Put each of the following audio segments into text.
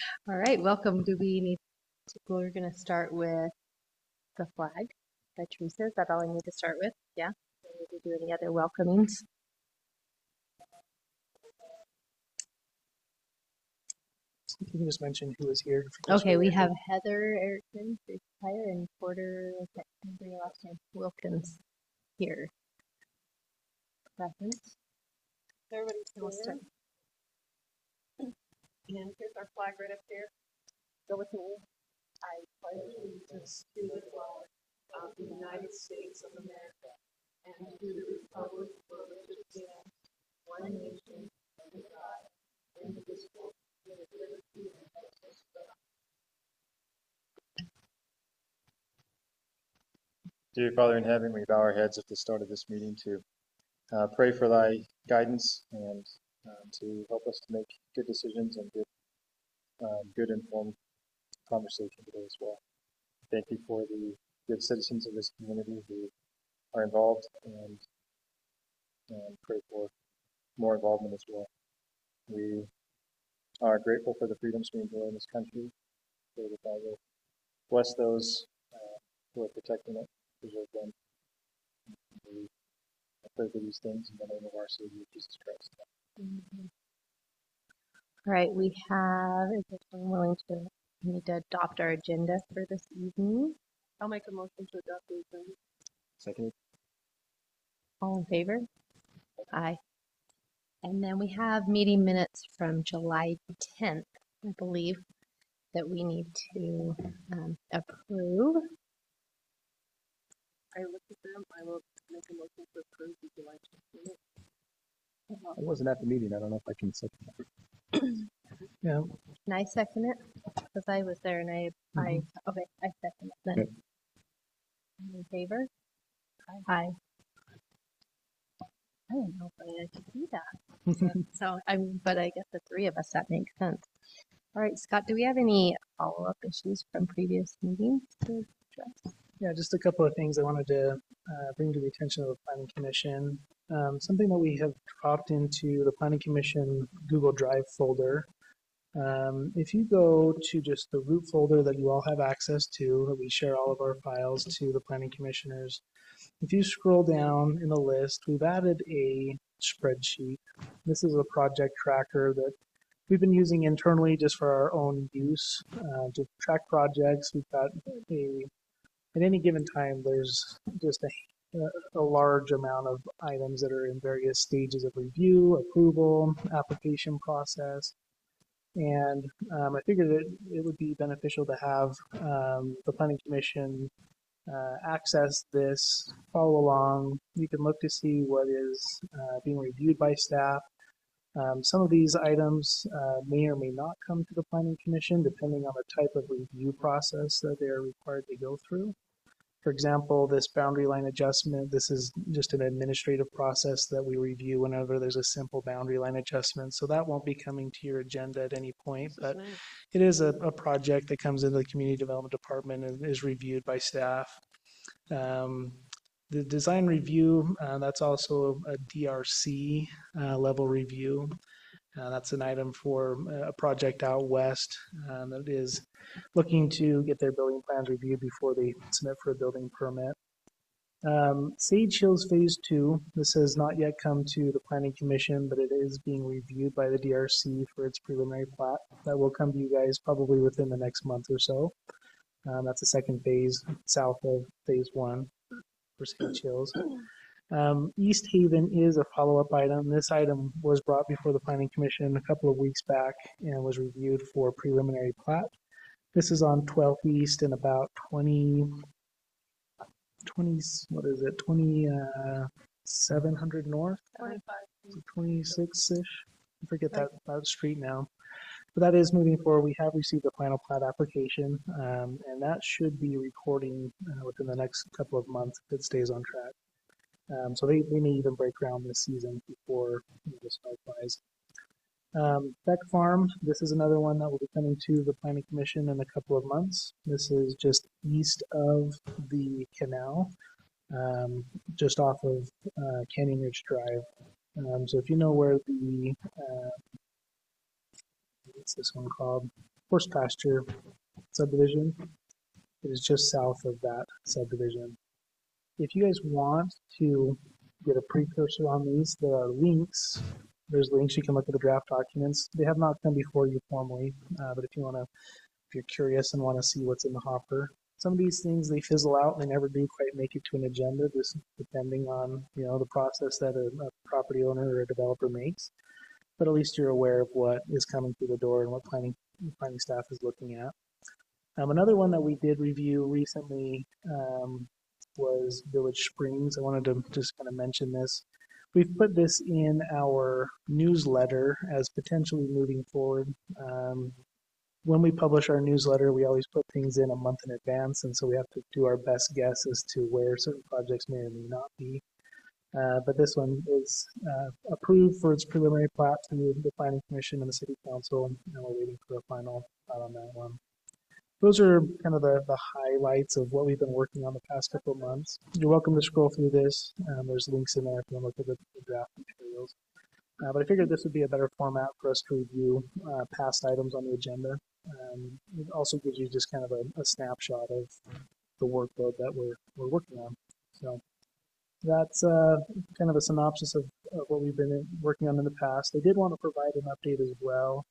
All right, welcome. Do we need to, we're going to start with the flag by Teresa. Is that all I need to start with? Yeah. Do we need to do any other welcomings? You can just mention who is here. Okay, we have Heather Erickson, Grace Tyler, and Porter, I can't remember your last name, Wilkins here. Present. Everybody's here. And here's our flag right up here. Go with me. I pledge allegiance to the flag of the United States of America and to the republic for which it stands, one nation, under God, indivisible, with liberty and justice for all. Dear Father in heaven, we bow our heads at the start of this meeting to pray for thy guidance and to help us to make good decisions and good informed conversation today as well. Thank you for the good citizens of this community who are involved and pray for more involvement as well. We are grateful for the freedoms we enjoy in this country. Pray that thou will bless those who are protecting it, preserve them. We pray for these things in the name of our Savior, Jesus Christ. Mm-hmm. All right, we have, is anyone willing to, we need to adopt our agenda for this evening? I'll make a motion to adopt the agenda. Second. All in favor? Aye. And then we have meeting minutes from July 10th, I believe, that we need to approve. I looked at them. I will make a motion to approve the July 10th minutes. I wasn't at the meeting. I don't know if I can second that. Yeah. Can I second it? Because I was there and I second it then. Okay. In favor? Aye. I don't know if I could do that. So but I guess the three of us, that makes sense. All right, Scott, do we have any follow-up issues from previous meetings to address? Yeah, just a couple of things I wanted to bring to the attention of the Planning Commission. Something that we have dropped into the Planning Commission Google Drive folder. If you go to just the root folder that you all have access to, that we share all of our files to the Planning Commissioners, if you scroll down in the list, we've added a spreadsheet. This is a project tracker that we've been using internally just for our own use to track projects. We've got at any given time, there's just a large amount of items that are in various stages of review, approval, application process. And I figured it would be beneficial to have the Planning Commission access this, follow along. You can look to see what is being reviewed by staff. Some of these items may or may not come to the Planning Commission depending on the type of review process that they are required to go through. For example, this boundary line adjustment, this is just an administrative process that we review whenever there's a simple boundary line adjustment. So that won't be coming to your agenda at any point, but it is a project that comes into the Community Development Department and is reviewed by staff. The design review, that's also a DRC level review. That's an item for a project out west that is looking to get their building plans reviewed before they submit for a building permit. Sage Hills Phase 2, this has not yet come to the Planning Commission, but it is being reviewed by the DRC for its preliminary plat. That will come to you guys probably within the next month or so. That's the second phase south of Phase 1 for Sage Hills. East Haven is a follow-up item. This item was brought before the Planning Commission a couple of weeks back and was reviewed for preliminary plat. This is on 12th East and about 2700 North? 26-ish. I forget that street now. But that is moving forward. We have received a final plat application, and that should be recording within the next couple of months if it stays on track. So they may even break ground this season before the snow flies. Beck Farm, this is another one that will be coming to the Planning Commission in a couple of months. This is just east of the canal, just off of Canyon Ridge Drive. So if you know where the, what's this one called? horse pasture subdivision. It is just south of that subdivision. If you guys want to get a precursor on these, there are links. There's links. You can look at the draft documents. They have not come before you formally, but if you want to, if you're curious and want to see what's in the hopper, some of these things they fizzle out and they never do quite make it to an agenda, just depending on the process that a property owner or a developer makes. But at least you're aware of what is coming through the door and what planning staff is looking at. Another one that we did review recently was Village Springs. I wanted to just kind of mention this. We've put this in our newsletter as potentially moving forward. When we publish our newsletter, we always put things in a month in advance, and so we have to do our best guess as to where certain projects may or may not be. But this one is approved for its preliminary plat through the Planning Commission and the City Council, and we're waiting for a final plat on that one. Those are kind of the highlights of what we've been working on the past couple of months. You're welcome to scroll through this. There's links in there if you want to look at the draft materials. But I figured this would be a better format for us to review past items on the agenda. It also gives you just kind of a snapshot of the workload that we're working on. So that's kind of a synopsis of what we've been working on in the past. I did want to provide an update as well.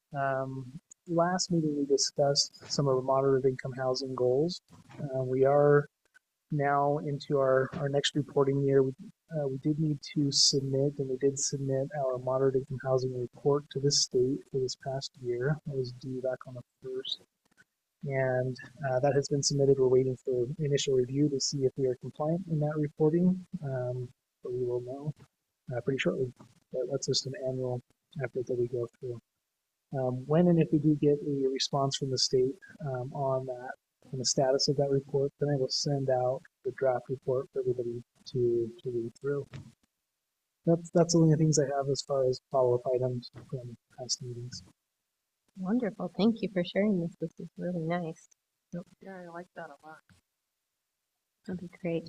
Last meeting we discussed some of the moderate income housing goals. We are now into our next reporting year. We did need to submit, and we did submit our moderate income housing report to the state for this past year. It was due back on the 1st. And that has been submitted. We're waiting for initial review to see if we are compliant in that reporting, but we will know pretty shortly. But that's just an annual effort that we go through. When and if we do get a response from the state on that, on the status of that report, then I will send out the draft report for everybody to read through. That's the only things I have as far as follow-up items from past meetings. Wonderful. Thank you for sharing this. This is really nice. Yeah, I like that a lot. That'd be great.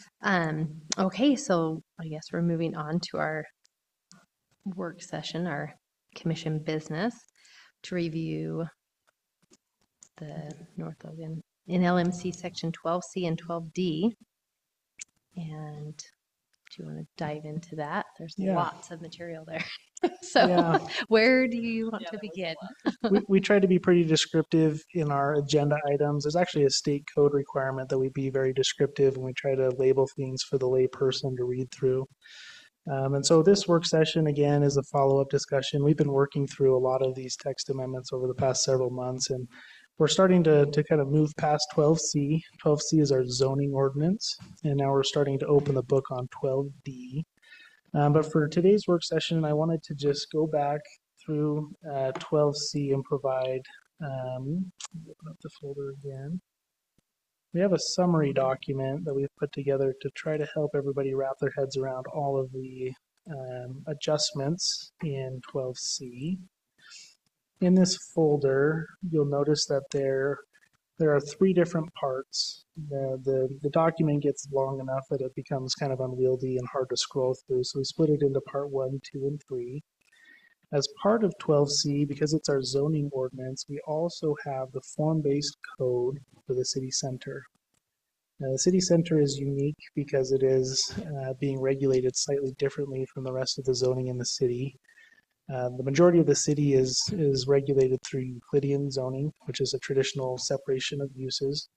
Okay, so I guess we're moving on to our work session, our commission business, to review the North Logan in LMC section 12C and 12D. And do you want to dive into that? There's lots of material there. So where do you want to begin? we try to be pretty descriptive in our agenda items. There's actually a state code requirement that we be very descriptive, and we try to label things for the lay person to read through. And so this work session, again, is a follow-up discussion. We've been working through a lot of these text amendments over the past several months, and we're starting to kind of move past 12C. 12C is our zoning ordinance, and now we're starting to open the book on 12D. But for today's work session, I wanted to just go back through 12C and provide, open up the folder again. We have a summary document that we've put together to try to help everybody wrap their heads around all of the adjustments in 12C. In this folder, you'll notice that there are three different parts. The document gets long enough that it becomes kind of unwieldy and hard to scroll through, so we split it into part 1, 2, and 3. As part of 12C, because it's our zoning ordinance, we also have the form-based code for the city center. Now, the city center is unique because it is being regulated slightly differently from the rest of the zoning in the city. The majority of the city is regulated through Euclidean zoning, which is a traditional separation of uses.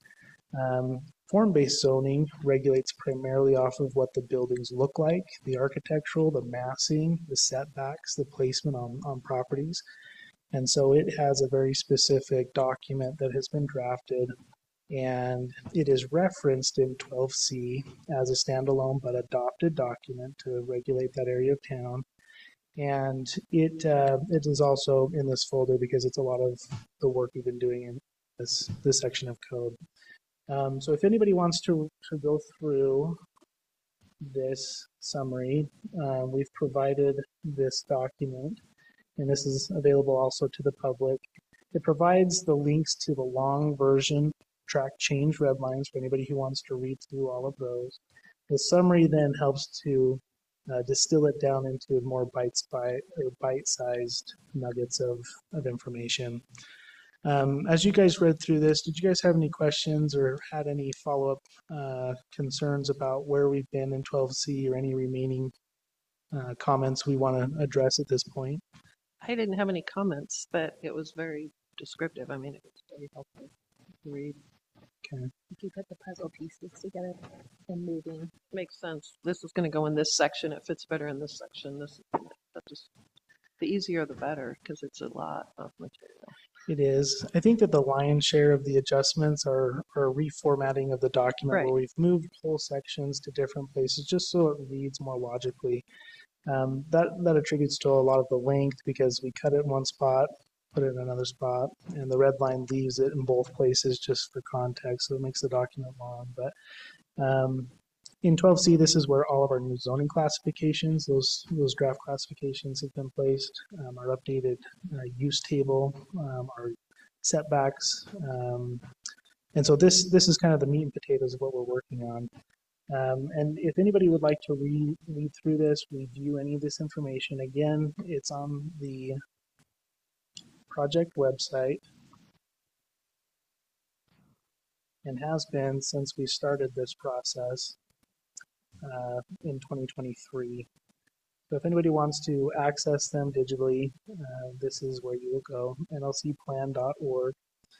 Form-based zoning regulates primarily off of what the buildings look like, the architectural, the massing, the setbacks, the placement on properties. And so it has a very specific document that has been drafted, and it is referenced in 12C as a standalone but adopted document to regulate that area of town. And it is also in this folder because it's a lot of the work we've been doing in this section of code. So if anybody wants to go through this summary, we've provided this document, and this is available also to the public. It provides the links to the long version track change red lines for anybody who wants to read through all of those. The summary then helps to distill it down into more bite-sized nuggets of information. As you guys read through this, did you guys have any questions or had any follow-up concerns about where we've been in 12C or any remaining comments we want to address at this point? I didn't have any comments, but it was very descriptive. I mean, it was very helpful to read. If you put the puzzle pieces together and moving. Makes sense. This is going to go in this section. It fits better in this section. That just, the easier the better, because it's a lot of material. It is. I think that the lion's share of the adjustments are reformatting of the document Right. where we've moved whole sections to different places just so it reads more logically. That attributes to a lot of the length because we cut it in one spot, put it in another spot, and the red line leaves it in both places just for context, so it makes the document long. But in 12C, this is where all of our new zoning classifications, those draft classifications have been placed, our updated use table, our setbacks. And so this is kind of the meat and potatoes of what we're working on. And if anybody would like to read through this, review any of this information, again, it's on the project website and has been since we started this process in 2023. So if anybody wants to access them digitally, this is where you will go, nlcplan.org.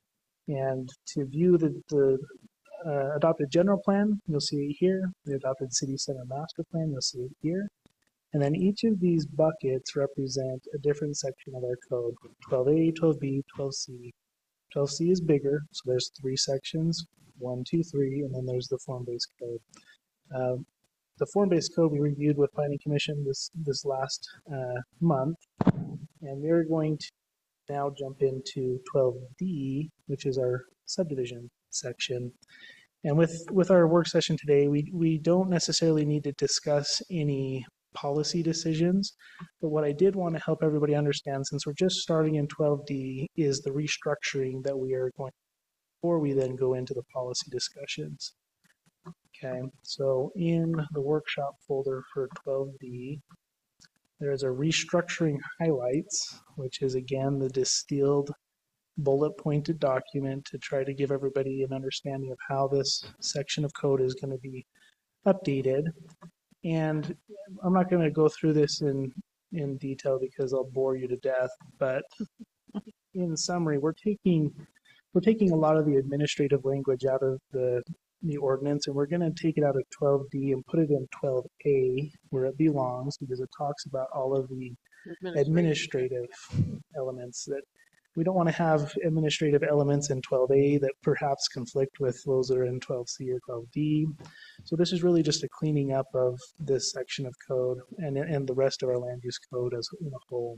And to view the adopted general plan, you'll see it here. The adopted city center master plan, you'll see it here. And then each of these buckets represent a different section of our code. 12A, 12B, 12C. 12C is bigger, so there's 3 sections, 1, 2, 3, and then there's the form-based code. The form-based code we reviewed with Planning Commission this last month, and we're going to now jump into 12D, which is our subdivision section. And with our work session today, we don't necessarily need to discuss any policy decisions, but what I did want to help everybody understand, since we're just starting in 12D, is the restructuring that we are going before we then go into the policy discussions. Okay, so in the workshop folder for 12D, there is a restructuring highlights, which is again the distilled bullet pointed document to try to give everybody an understanding of how this section of code is going to be updated. And I'm not going to go through this in detail because I'll bore you to death, but in summary, we're taking a lot of the administrative language out of the ordinance, and we're going to take it out of 12D and put it in 12A where it belongs, because it talks about all of the administrative elements that we don't want to have administrative elements in 12A that perhaps conflict with those that are in 12C or 12D. So this is really just a cleaning up of this section of code and the rest of our land use code as a whole.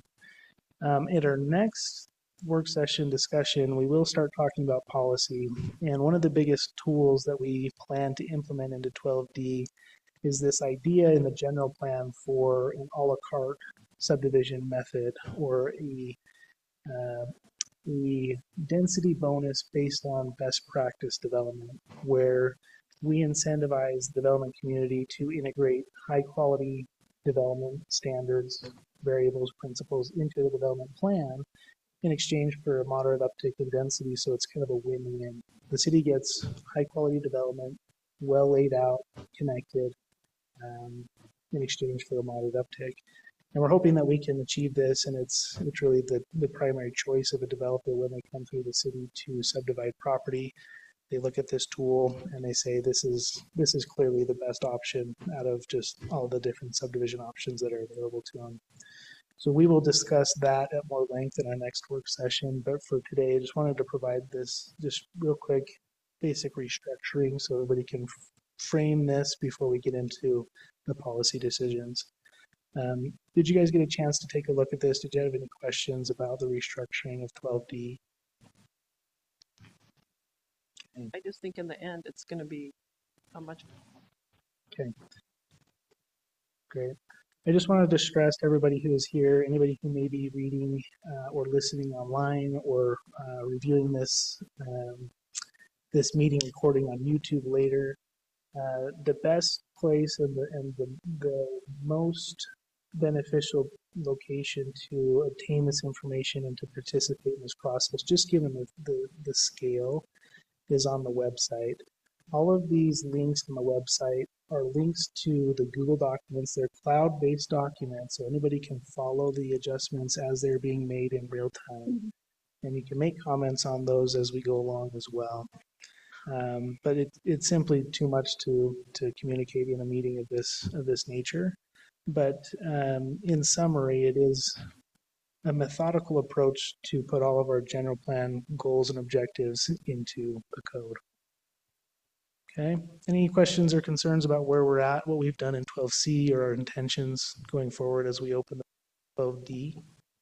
In our next work session discussion, we will start talking about policy. And one of the biggest tools that we plan to implement into 12D is this idea in the general plan for an a la carte subdivision method, or a density bonus based on best practice development, where we incentivize the development community to integrate high quality development standards, variables, principles into the development plan in exchange for a moderate uptick in density. So it's kind of a win-win. The city gets high quality development, well laid out, connected, in exchange for a moderate uptick. And we're hoping that we can achieve this, and it's really the primary choice of a developer when they come through the city to subdivide property. They look at this tool and they say this is clearly the best option out of just all the different subdivision options that are available to them. So we will discuss that at more length in our next work session. But for today, I just wanted to provide this just real quick basic restructuring so everybody can frame this before we get into the policy decisions. Did you guys get a chance to take a look at this? Did you have any questions about the restructuring of 12D? Okay. I just think in the end, it's going to be a much. Okay. Great. I just wanted to stress to everybody who is here, anybody who may be reading or listening online or reviewing this this meeting recording on YouTube later, the best place and the most beneficial location to obtain this information and to participate in this process, just given the scale, is on the website. All of these links on the website are links to the Google documents. They're cloud-based documents, so anybody can follow the adjustments as they're being made in real time. And you can make comments on those as we go along as well. But it's simply too much to communicate in a meeting of this nature. But in summary, it is a methodical approach to put all of our general plan goals and objectives into the code. Okay. Any questions or concerns about where we're at, what we've done in 12C, or our intentions going forward as we open the 12D?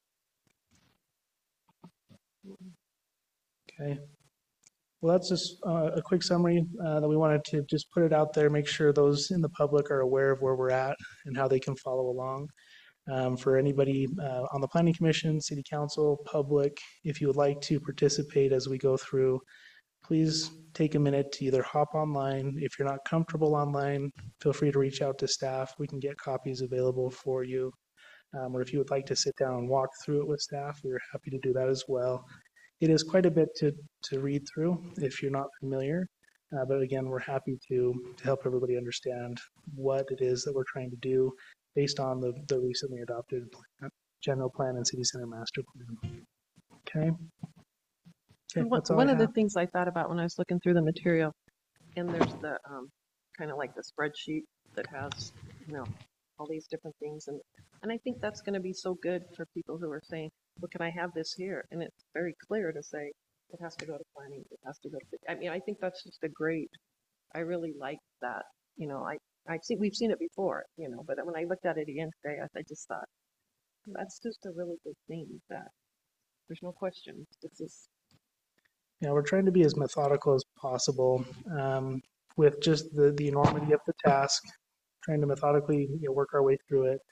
Okay. Well, that's just a quick summary that we wanted to just put it out there, make sure those in the public are aware of where we're at and how they can follow along. For anybody on the Planning Commission, City Council, public, if you would like to participate as we go through, please take a minute to either hop online. If you're not comfortable online, feel free to reach out to staff. We can get copies available for you. Or if you would like to sit down and walk through it with staff, we're happy to do that as well. It is quite a bit to read through if you're not familiar. But again, we're happy to help everybody understand what it is that we're trying to do based on the recently adopted general plan and city center master plan. Okay. Okay, that's all One I of the have. things I thought about when I was looking through the material, and there's the kind of like the spreadsheet that has, all these different things, and I think that's going to be so good for people who are saying, well, can I have this here? And it's very clear to say it has to go to planning, it has to go to. I mean, I think that's just a great. I really like that. We've seen it before, but when I looked at it again today, I just thought that's just a really good thing. That there's no question. This is. Yeah, we're trying to be as methodical as possible with just the enormity of the task, trying to methodically work our way through it.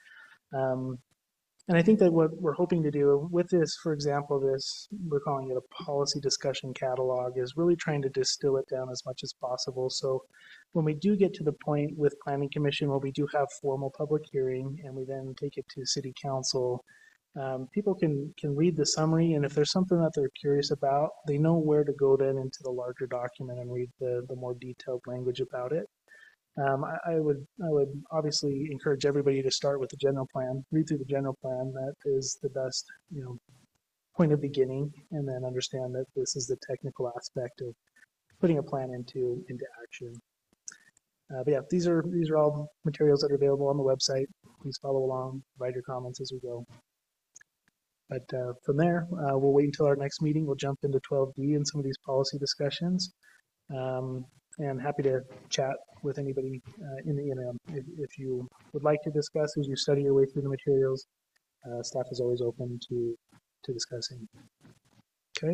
And I think that what we're hoping to do with this, for example, we're calling it a policy discussion catalog, is really trying to distill it down as much as possible. So when we do get to the point with Planning Commission where we do have formal public hearing and we then take it to City Council, people can read the summary, and if there's something that they're curious about, they know where to go then into the larger document and read the more detailed language about it. I would obviously encourage everybody to start with the general plan, read through the general plan. That is the best, point of beginning, and then understand that this is the technical aspect of putting a plan into action. But yeah, these are all materials that are available on the website. Please follow along, provide your comments as we go. But from there, we'll wait until our next meeting. We'll jump into 12D and some of these policy discussions. And happy to chat with anybody in the interim. If you would like to discuss as you study your way through the materials, staff is always open to discussing. Okay.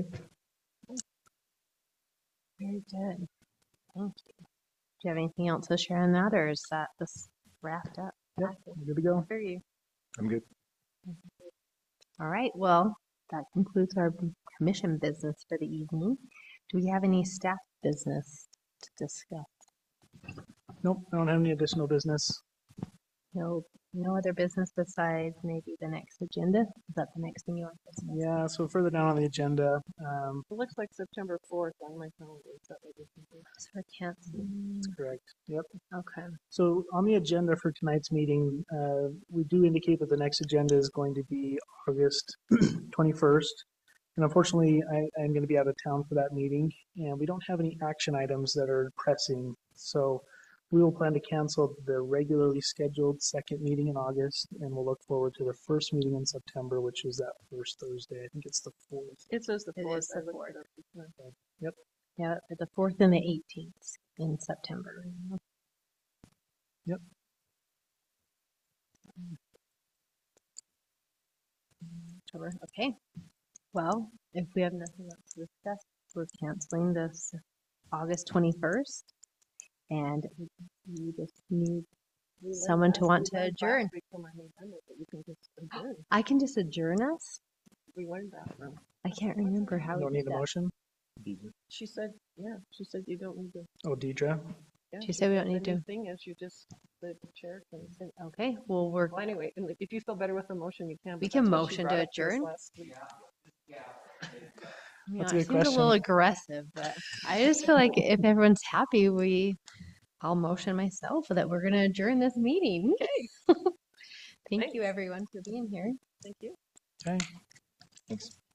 Very good. Thank you. Do you have anything else to share on that, or is that this wrapped up? Yep, we're good to go. For you. I'm good. All right. Well, that concludes our commission business for the evening. Do we have any staff business to discuss? Nope, I don't have any additional business. No other business besides maybe the next agenda? Is that the next thing you want to discuss? Yeah, so further down on the agenda, It looks like September 4th on my calendar. Is that what you're thinking? So we're canceling. that's correct. Yep. Okay. So on the agenda for tonight's meeting, we do indicate that the next agenda is going to be August 21st. And unfortunately, I'm going to be out of town for that meeting, and we don't have any action items that are pressing. So we will plan to cancel the regularly scheduled second meeting in August, and we'll look forward to the first meeting in September, which is that first Thursday. I think it's the 4th. It says the It 4th. is the I looked 4th. it up before. Yep. Yeah, the 4th and the 18th in September. Yep. October. Okay. Well, if we have nothing else to discuss, we're canceling this August 21st. And we just need We went someone to last- want we to went adjourn. last week for my new member, but you can just adjourn. I can just adjourn us. We learned that from. I can't remember how You don't we need did a that. motion? She said, you don't need to. Oh, Deidre? Yeah, She said we don't the need new to. thing is you just the chair can. Okay, well, we're, Well, anyway, and if you feel better with the motion, you can. We but can that's what she motion to brought up to us adjourn. last week. That's it a good seems a question. little aggressive, but I just feel like if everyone's happy, I'll motion myself that we're gonna adjourn this meeting. Thank you, Thanks. everyone, for being here. Thank you. Okay. Thanks.